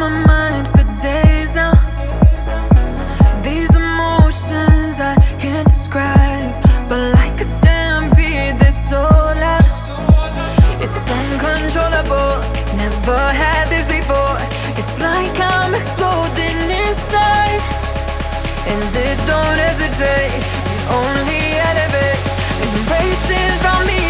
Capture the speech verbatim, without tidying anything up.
my mind for days now. These emotions I can't describe, but like a stampede, they're so loud. It's uncontrollable, never had this before. It's like I'm exploding inside, and it don't hesitate, it only elevates. Embraces from me.